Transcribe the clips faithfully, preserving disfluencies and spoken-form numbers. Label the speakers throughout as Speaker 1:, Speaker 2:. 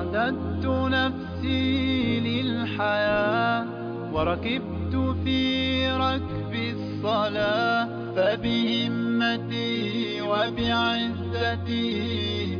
Speaker 1: أعددت نفسي للحياة وركبت في ركب الصلاة، فبهمتي وبعزتي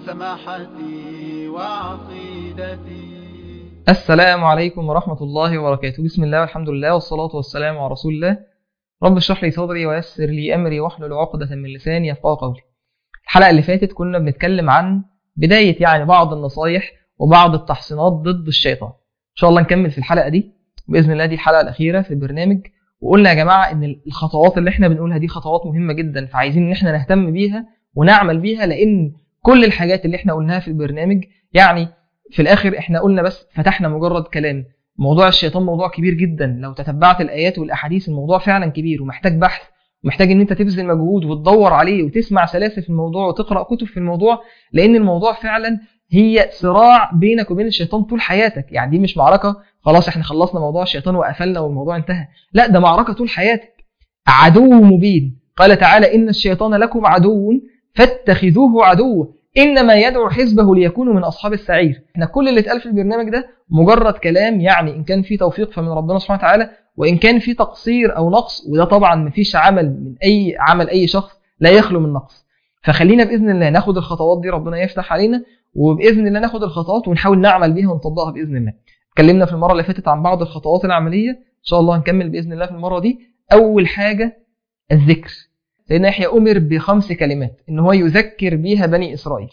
Speaker 1: وسماحتي وعقيدتي.
Speaker 2: السلام عليكم ورحمة الله وبركاته. بسم الله والحمد لله والصلاة والسلام على رسول الله. رب اشرح لي صدري ويسر لي أمري واحلل عقدة من لساني يفقهوا قولي. الحلقة اللي فاتت كنا بنتكلم عن بداية يعني بعض النصايح وبعض التحصينات ضد الشيطان. إن شاء الله نكمل في الحلقة دي بإذن الله، دي الحلقة الأخيرة في البرنامج. وقلنا يا جماعة إن الخطوات اللي احنا بنقولها دي خطوات مهمة جدا، فعايزين إن احنا نهتم بيها ونعمل بيها، لأن كل الحاجات اللي احنا قلناها في البرنامج يعني في الآخر احنا قلنا بس فتحنا مجرد كلام. موضوع الشيطان موضوع كبير جدا، لو تتبعت الآيات والأحاديث الموضوع فعلا كبير ومحتاج بحث، ومحتاج ان انت تبذل مجهود وتدور عليه وتسمع سلاسل في الموضوع وتقرأ كتب في الموضوع، لأن الموضوع فعلا هي صراع بينك وبين الشيطان طول حياتك. يعني دي مش معركة خلاص احنا خلصنا موضوع الشيطان وقفلنا والموضوع انتهى، لا ده معركة طول حياتك. عدو مبين، قال تعالى إن الشيطان لكم عدو فاتخذوه عدوا إنما يدعو حزبه ليكونوا من أصحاب السعير. احنا كل اللي اتقال في البرنامج ده مجرد كلام، يعني إن كان في توفيق فمن ربنا سبحانه وتعالى، وإن كان في تقصير أو نقص، وده طبعا مفيش عمل من أي عمل أي شخص لا يخلو من نقص. فخلينا بإذن الله ناخد الخطوات دي، ربنا يفتح علينا، وبإذن الله ناخد الخطوات ونحاول نعمل بيها ونطبقها بإذن الله. اتكلمنا في المرة اللي فاتت عن بعض الخطوات العملية، إن شاء الله هنكمل بإذن الله في المرة دي. أول حاجة الذكر. سيدنا يحيى أمر بخمس كلمات إن هو يذكر بيها بني إسرائيل،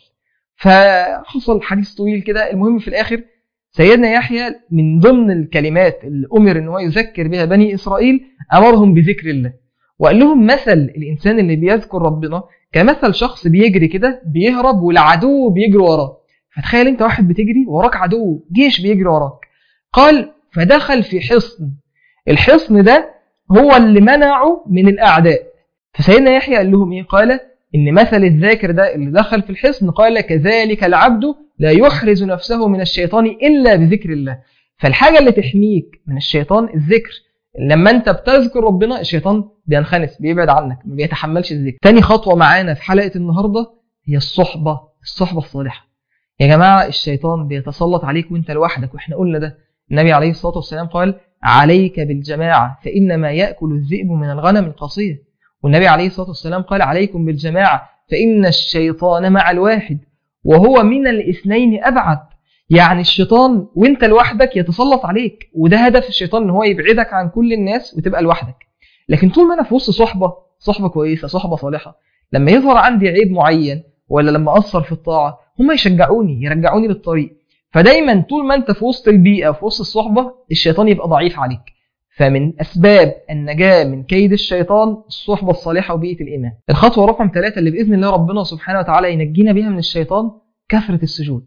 Speaker 2: فحصل حديث طويل كده. المهم في الآخر سيدنا يحيى من ضمن الكلمات اللي أمر إن هو يذكر بها بني إسرائيل أمرهم بذكر الله، وقال لهم مثل الإنسان اللي بيذكر ربنا كمثل شخص بيجري كده بيهرب والعدو بيجري وراه. فتخيل أنت واحد بتجري وراك عدو، جيش بيجري وراك. قال فدخل في حصن، الحصن ده هو اللي منعه من الأعداء. فسيدنا يحيى قال لهم إيه؟ قال إن مثل الذاكر ده اللي دخل في الحصن، قال كذلك العبد لا يحرز نفسه من الشيطان إلا بذكر الله. فالحاجة اللي تحميك من الشيطان الذكر. لما أنت بتذكر ربنا الشيطان بينخنس، بيبعد عنك، ما بيتحملش الذكر. تاني خطوة معانا في حلقة النهاردة هي الصحبة، الصحبة الصالحة. يا جماعة الشيطان بيتسلط عليك وانت لوحدك، واحنا قلنا ده. النبي عليه الصلاة والسلام قال عليك بالجماعة فإنما يأكل الذئب من الغنم القصية. والنبي عليه الصلاة والسلام قال عليكم بالجماعة فإن الشيطان مع الواحد وهو من الاثنين أبعد. يعني الشيطان وانت لوحدك يتسلط عليك، وده هدف الشيطان ان هو يبعدك عن كل الناس وتبقى لوحدك. لكن طول ما انا في وسط صحبة صحبة كويسة، صحبة صالحة، لما يظهر عندي عيب معين ولا لما أقصر في الطاعة هم يشجعوني يرجعوني للطريق. فدايما طول ما انت في وسط البيئة في وسط الصحبة الشيطان يبقى ضعيف عليك. فمن أسباب النجاة من كيد الشيطان الصحبة الصالحة وبيئة الإيمان. الخطوة رقم ثلاثة اللي بإذن الله ربنا سبحانه وتعالى ينجينا بها من الشيطان كثرة السجود.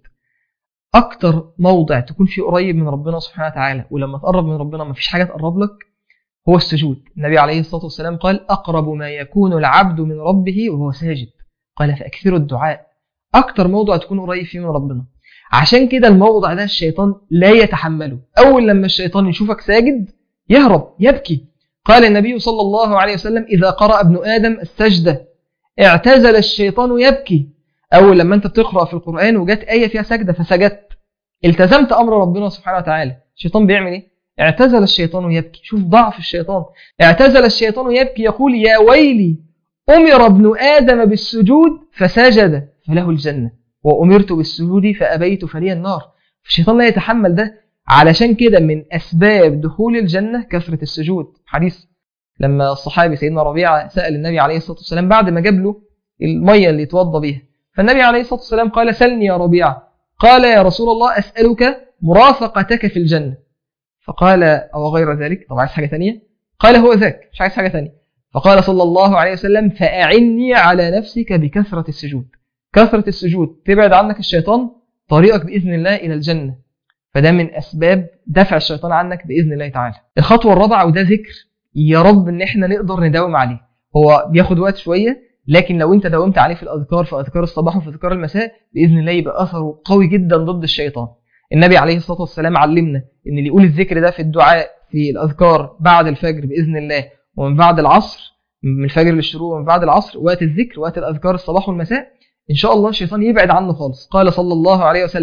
Speaker 2: أكتر موضع تكون فيه قريب من ربنا سبحانه وتعالى، ولما تقرب من ربنا ما فيش حاجة تقرب لك، هو السجود. النبي عليه الصلاة والسلام قال أقرب ما يكون العبد من ربه وهو ساجد، قال فأكثروا الدعاء. أكتر موضع تكون قريب فيه من ربنا. عشان كده الموضع ده الشيطان لا يتحمله. أول لما الشيطان يشوفك ساجد يهرب يبكي. قال النبي صلى الله عليه وسلم إذا قرأ ابن آدم السجدة اعتزل الشيطان يبكي. أول لما أنت بتقرأ في القرآن وجات آية فيها سجدة فسجدت، التزمت أمر ربنا سبحانه وتعالى، الشيطان بيعمل إيه؟ اعتزل الشيطان يبكي. شوف ضعف الشيطان. اعتزل الشيطان يبكي يقول يا ويلي أمر ابن آدم بالسجود فسجد فله الجنة وأمرت بالسجود فأبيت فلي النار. الشيطان لا يتحمل ده. علشان كده من أسباب دخول الجنة كثرة السجود. حديث لما الصحابي سيدنا ربيعة سأل النبي عليه الصلاة والسلام بعد ما جاب له المية اللي يتوضى بها، فالنبي عليه الصلاة والسلام قال سلني يا ربيعة. قال يا رسول الله أسألك مرافقتك في الجنة. فقال أو غير ذلك، طب عايز حاجة تانية؟ قال هو ذاك، مش عايز حاجة تانية. فقال صلى الله عليه وسلم فأعني على نفسك بكثرة السجود. كثرة السجود تبعد عنك الشيطان، طريقك بإذن الله إلى الجنة. فده من أسباب دفع الشيطان عنك بإذن الله تعالى. الخطوة الرابعة وده ذكر يا رب إن احنا نقدر نداوم عليه. هو بياخد وقت شوية، لكن لو انت داومت عليه في الأذكار، في أذكار الصباح وفي أذكار المساء، بإذن الله يبقى أثره قوي جدا ضد الشيطان. النبي عليه الصلاة والسلام علمنا إن اللي يقول الذكر ده في الدعاء في الأذكار بعد الفجر بإذن الله، ومن بعد العصر، من الفجر للشروق ومن بعد العصر، وقت الذكر وقت الأذكار الصباح والمساء، إن شاء الله الشيطان يبعد عنه خالص. قال صلى الله عليه وسلم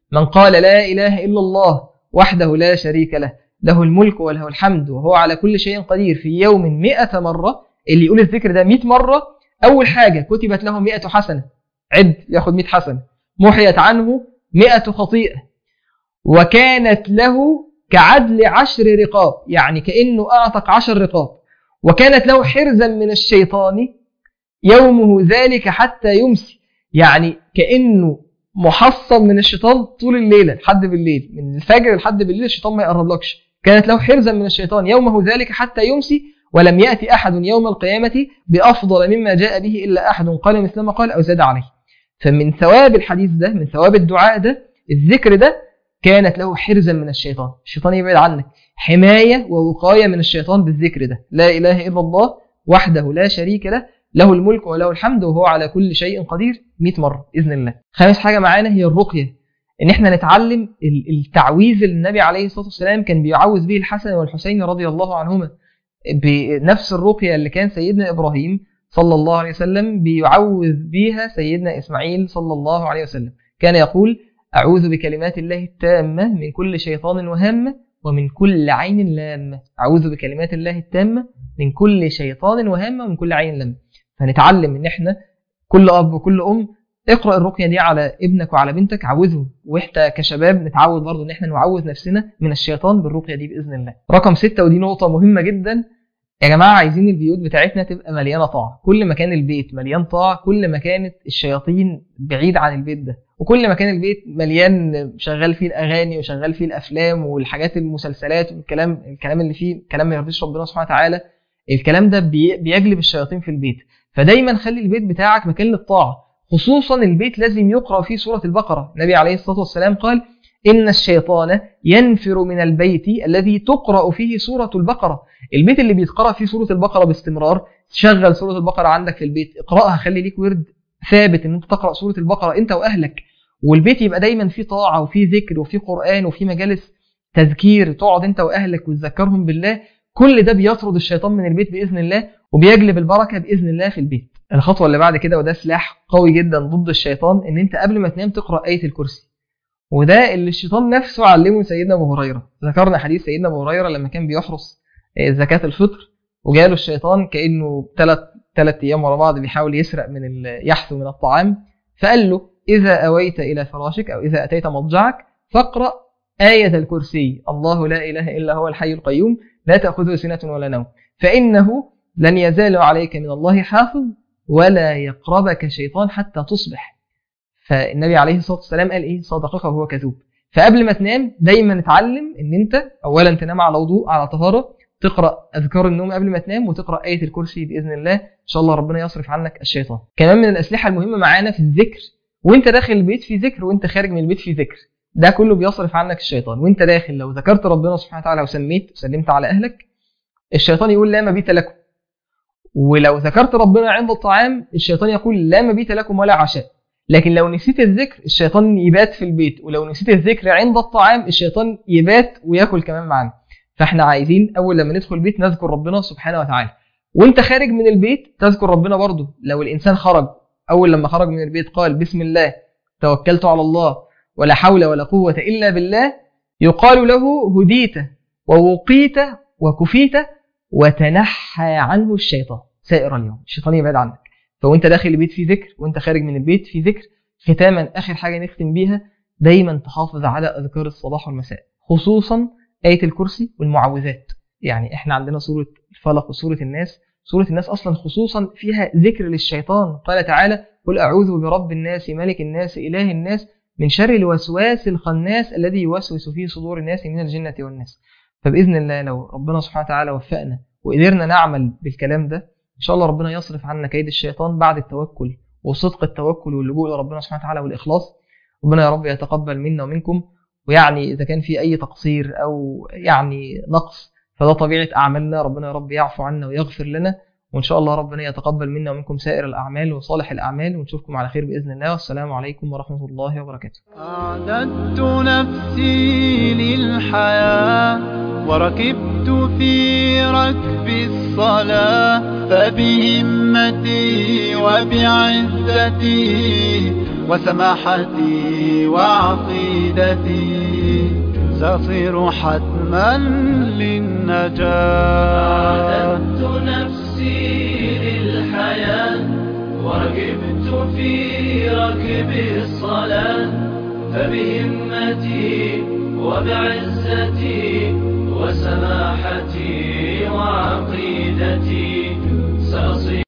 Speaker 2: من قال لا إله إلا الله وحده لا شريك له له الملك وله الحمد وهو على كل شيء قدير في يوم مئة مرة، اللي يقول الذكر ده مئة مرة أول حاجة كتبت له مئة حسنة، عد ياخد مئة حسنة، محيت عنه مئة خطيئة، وكانت له كعدل عشر رقاب، يعني كأنه أعتق عشر رقاب، وكانت له حرزا من الشيطان يومه ذلك حتى يمسي، يعني كأنه محصن من الشيطان طول الليلة لحد بالليل، من الفجر لحد بالليل الشيطان ما يقربلكش. كانت له حرزا من الشيطان يومه ذلك حتى يمسي، ولم يأتي أحد يوم القيامة بأفضل مما جاء به إلا أحد قال مثل ما قال أو زاد عليه. فمن ثواب الحديث ده، من ثواب الدعاء ده، الذكر ده كانت له حرزا من الشيطان، الشيطان يبعد عنك، حماية ووقاية من الشيطان بالذكر ده، لا إله إلا الله وحده لا شريك له له الملك وله الحمد وهو على كل شيء قدير مئة مرة بإذن الله. خامس حاجة معانا هي الرقية، إن إحنا نتعلم التعويذ اللي النبي عليه الصلاة والسلام كان بيعوذ به الحسن والحسين رضي الله عنهما، بنفس الرقية اللي كان سيدنا إبراهيم صلى الله عليه وسلم بيعوذ بها سيدنا إسماعيل صلى الله عليه وسلم. كان يقول أعوذ بكلمات الله التامة من كل شيطان وهامة ومن كل عين لامة، أعوذ بكلمات الله التامة من كل شيطان وهامة ومن كل عين لامة. فنتعلم إن إحنا كل أب وكل أم اقرأ الرقية دي على ابنك وعلى بنتك، عوذهم، وإحنا كشباب نتعود برضو إن إحنا نعوذ نفسنا من الشيطان بالرقية دي بإذن الله. رقم ستة، ودي نقطة مهمة جدا يا جماعة، عايزين البيوت بتاعتنا تبقى مليانة طاعة. كل ما كان البيت مليان طاعة كل ما كانت الشياطين بعيد عن البيت ده، وكل ما كان البيت مليان شغال فيه الأغاني وشغال فيه الأفلام والحاجات المسلسلات والكلام الكلام اللي فيه كلام ما يرضيش ربنا سبحانه وتعالى، الكلام ده بيجلب الشياطين في البيت. فدايما خلي البيت بتاعك مكان للطاعة، خصوصا البيت لازم يقرأ فيه سورة البقرة. النبي عليه الصلاة والسلام قال إن الشيطان ينفر من البيت الذي تقرأ فيه سورة البقرة. البيت اللي بيتقرأ فيه سورة البقرة باستمرار، شغل سورة البقرة عندك في البيت، اقرأها، خلي ليك ورد ثابت ان انت تقرأ سورة البقرة انت واهلك، والبيت يبقى دايما فيه طاعة وفيه ذكر وفيه قرآن وفيه مجالس تذكير، تقعد انت واهلك وتذكرهم بالله. كل ده بيطرد الشيطان من البيت بإذن الله وبيجلب البركة بإذن الله في البيت. الخطوة اللي بعد كده، وده سلاح قوي جدا ضد الشيطان، ان انت قبل ما تنام تقرأ آية الكرسي، وده اللي الشيطان نفسه علمه سيدنا أبو هريرة. ذكرنا حديث سيدنا أبو هريرة لما كان بيحرص زكاة الفطر، وجاله الشيطان كأنه ثلاث ثلاث أيام ورا بعض بيحاول يسرق من يحثو من الطعام، فقال له إذا أويت إلى فراشك أو إذا أتيت مضجعك فاقرأ آية الكرسي، الله لا إله إلا هو الحي القيوم لا تأخذه سنة ولا نوم فإنه لن يزال عليك من الله حافظ ولا يقربك شيطان حتى تصبح. فالنبي عليه الصلاة والسلام قال إيه؟ صدقك وهو كذوب. فقبل ما تنام دايما نتعلم ان انت اولا تنام على وضوء على طهارة، تقرأ اذكار النوم قبل ما تنام، وتقرأ آية الكرسي بإذن الله، ان شاء الله ربنا يصرف عنك الشيطان. كمان من الأسلحة المهمة معانا في الذكر، وانت داخل البيت في ذكر وانت خارج من البيت في ذكر، ده كله بيصرف عنك الشيطان. وانت داخل لو ذكرت ربنا سبحانه وتعالى وسميت وسلمت على اهلك، الشيطان يقول لا مبيت لكم. ولو ذكرت ربنا عند الطعام، الشيطان يقول لا مبيت لكم ولا عشاء. لكن لو نسيت الذكر الشيطان يبات في البيت، ولو نسيت الذكر عند الطعام الشيطان يبات ويأكل كمان معنا. فاحنا عايزين اول لما ندخل البيت نذكر ربنا سبحانه وتعالى، وانت خارج من البيت تذكر ربنا برضه. لو الانسان خرج اول لما خرج من البيت قال بسم الله توكلت على الله ولا حول ولا قوة الا بالله، يقال له هديت ووقيت وكفيت وتنحى عنه الشيطان سائر اليوم، الشيطان يبعد عنك. فوانت داخل البيت في ذكر وانت خارج من البيت في ذكر. ختاما اخر حاجة نختم بيها، دايما تحافظ على اذكار الصباح والمساء، خصوصا آية الكرسي والمعوذات. يعني احنا عندنا سورة الفلق وسورة الناس، سورة الناس اصلا خصوصا فيها ذكر للشيطان. قال تعالى قل اعوذ برب الناس ملك الناس اله الناس من شر الوسواس الخناس الذي يوسوس في صدور الناس من الجنة والناس. فبإذن الله لو ربنا سبحانه وتعالى وفقنا وقدرنا نعمل بالكلام ده، إن شاء الله ربنا يصرف عنا كيد الشيطان بعد التوكل وصدق التوكل واللجوء إلى ربنا سبحانه وتعالى والإخلاص. ربنا يا رب يتقبل منا ومنكم، ويعني إذا كان في أي تقصير أو يعني نقص فده طبيعة أعمالنا، ربنا يا رب يعفو عنا ويغفر لنا، وإن شاء الله ربنا يتقبل منا ومنكم سائر الأعمال وصالح الأعمال، ونشوفكم على خير بإذن الله، والسلام عليكم ورحمة الله وبركاته.
Speaker 1: أعددت نفسي للحياة وركبت في ركب الصلاة، فبهمتي وبعزتي وسماحتي وعقيدتي سأصير حتما للنجاة.
Speaker 3: أعددت نفسي للحياة وركبت في ركب الصلاة، فبهمتي وبعزتي وسماحتي وعقيدتي